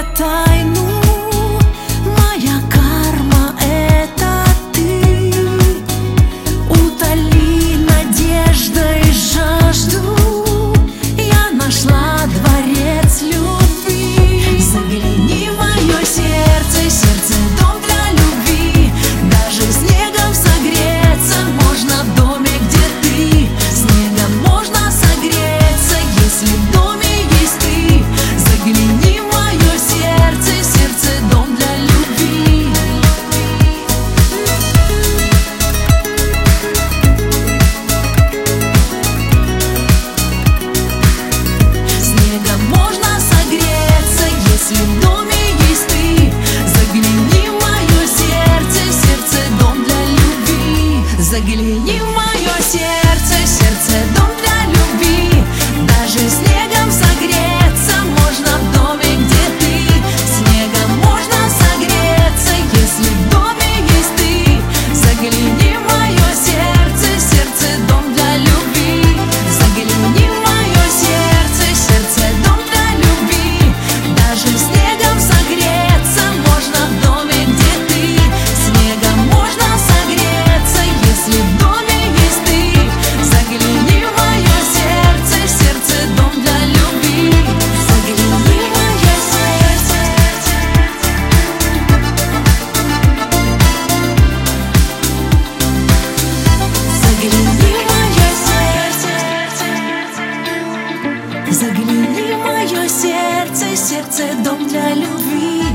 тайну. Моя карма — это ты. Утоли надеждой жажду. Я нашла дворец любви. Загляни в мое сердце, сердце — дом для любви. Даже снегом согреться можно в доме, где ты. Снегом можно согреться, если в доме есть ты. Загляни в мое сердце, сердце — дом для любви. Снегом можно согреться, если в доме есть ты. Загляни в мое сердце, сердце — дом для любви. Загляни в мое сердце, сердце — дом для любви. Даже снегом согреться можно в доме, где ты. Снегом можно согреться, если в доме есть ты. Загляни в мое сердце, сердце — дом для любви. Загляни в мое сердце, сердце — дом для любви. Даже снегом согреться можно в доме, где ты. Снегом можно согреться, если в доме есть ты. Загляни в мое сердце, сердце — дом для любви. Загляни в мое сердце. Загляни в мое сердце. Загляни в мое сердце, сердце — дом для любви.